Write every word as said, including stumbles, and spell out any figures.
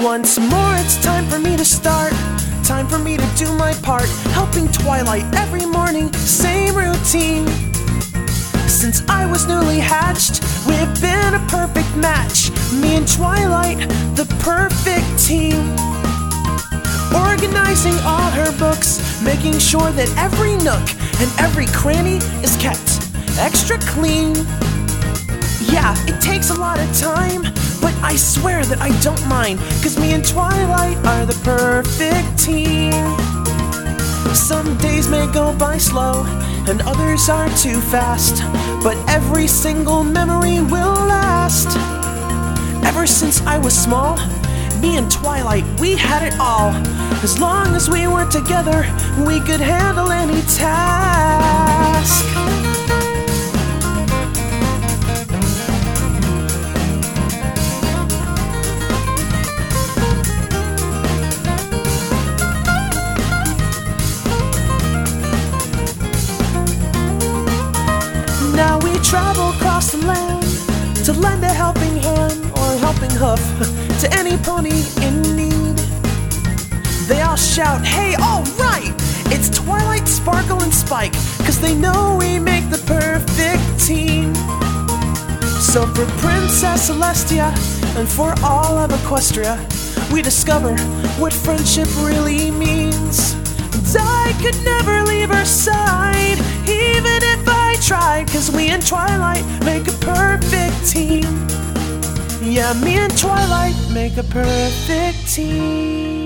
Once more it's time for me to start, time for me to do my part, helping Twilight every morning, same routine. Since I was newly hatched, we've been a perfect match, me and Twilight, the perfect team. Organizing all her books, making sure that every nook and every cranny is kept extra clean. Yeah, it takes a lot of time, but I swear that I don't mind, 'cause me and Twilight are the perfect team. Some days may go by slow, and others are too fast, but every single memory will last. Ever since I was small, me and Twilight, we had it all. As long as we were together, we could handle any task. Now we travel across the land to lend a helping hand or a helping hoof to any pony in need. They all shout, hey, all right! It's Twilight, Sparkle, and Spike, 'cause they know we make the perfect team. So for Princess Celestia and for all of Equestria, we discover what friendship really means. And I could never leave her side, even if I tried, 'cause me and Twilight make a perfect team. Yeah, me and Twilight make a perfect team.